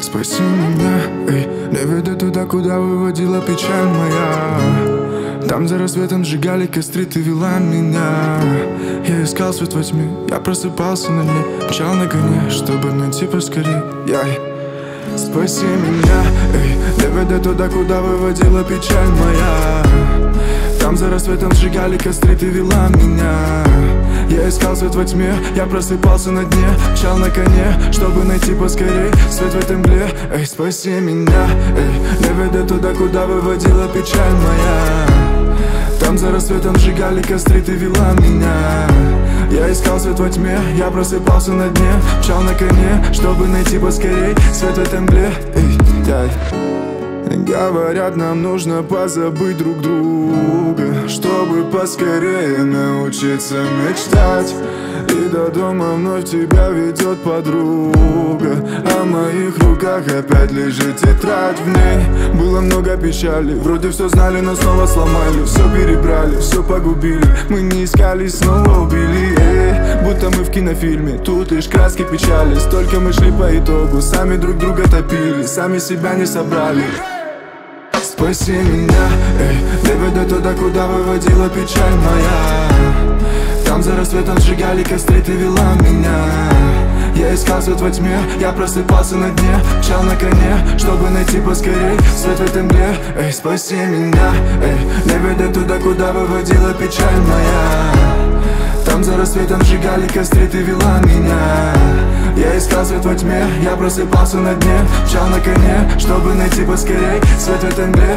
Спаси меня, эй, не веди туда, куда выводила печаль моя. Там за рассветом сжигали костры, ты вела меня. Я искал свет во тьме, я просыпался на дне, мчал на коне, чтобы найти поскорей. Спаси меня, эй, не веди туда, куда выводила печаль моя. Там за рассветом сжигали костры, ты вела меня. Я искал свет во тьме, я просыпался на дне, мчал на коне, чтобы найти поскорей свет в этой мгле. Эй, спаси меня, эй, не веди туда, куда выводила печаль моя. Там за рассветом сжигали костры, ты вела меня. Я искал свет во тьме, я просыпался на дне, мчал на коне, чтобы найти поскорей свет в этой мгле. Говорят, нам нужно позабыть друг друга, чтобы поскорее научиться мечтать. И до дома вновь тебя ведет подруга, а в моих руках опять лежит тетрадь. В ней было много печали, вроде все знали, но снова сломали. Все перебрали, все погубили, мы не искали, снова убили. Будто мы в кинофильме, тут лишь краски печали. Столько мы шли по итогу, сами друг друга топили, сами себя не собрали. Спаси меня, эй, не веди туда, куда выводила печаль моя. Там за рассветом сжигали костры, ты вела меня. Я искал свет во тьме, я просыпался на дне, мчал на коне, чтобы найти поскорей свет в этой мгле. Эй, спаси меня, эй, не веди туда, куда выводила печаль моя. Там за рассветом сжигали костры, ты вела меня. Я искал свет во тьме, я просыпался на дне, мчал на коне, чтобы найти поскорей свет в этой мгле.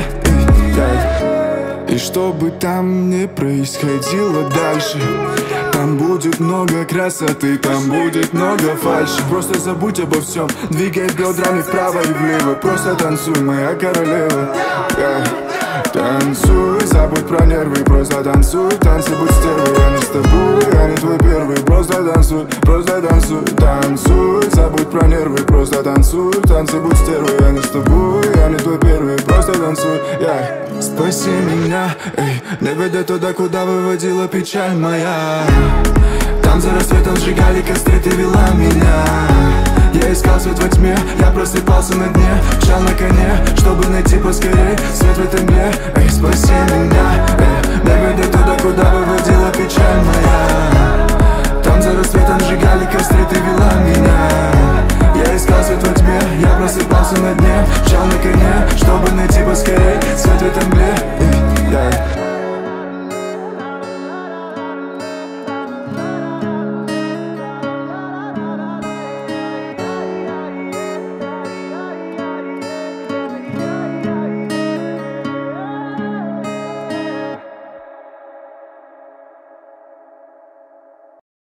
И что бы там ни происходило дальше, там будет много красоты, там будет много фальши. Просто забудь обо всем, двигай бедрами вправо и влево. Просто танцуй, моя королева. Танцуй, забудь про нервы, просто танцуй. Танцы будь стервой, я не с тобой, я не твой первый. Просто танцуй, танцуй. Забудь про нервы, просто танцуй. Танцы будь стервой, я не с тобой, я не твой первый. Просто танцуй, Спаси меня, эй, не веди туда, куда выводила печаль моя. Там за рассветом сжигали костры, ты вела меня. Я искал свет во тьме, я просыпался на дне, мчал на коне, чтобы найти поскорей свет в этой мгле. Эй, спаси меня, эй, не веди туда, куда выводила печаль моя. Там за рассветом сжигали костры, ты вела меня. Я искал свет во тьме, я просыпался на дне, мчал на коне, чтобы найти поскорей свет в этой мгле.